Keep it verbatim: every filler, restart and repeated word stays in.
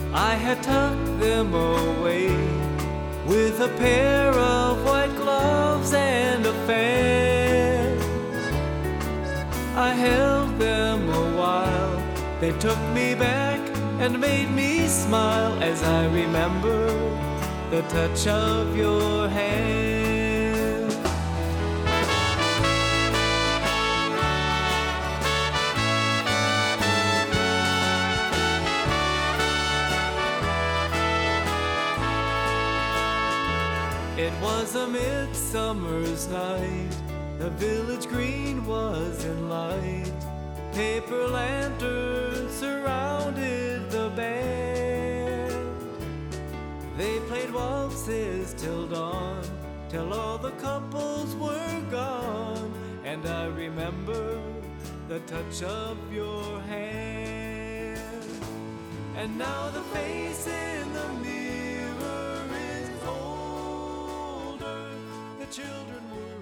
I had tucked them away with a pair of white gloves and a fan. I held them a while, they took me back and made me smile as I remember the touch of your hand. It was a midsummer's night, the village green was in light. Paper lanterns surrounded the band. They played waltzes till dawn, till all the couples were gone. And I remember the touch of your hand. And now the face in the mirror is older, the children were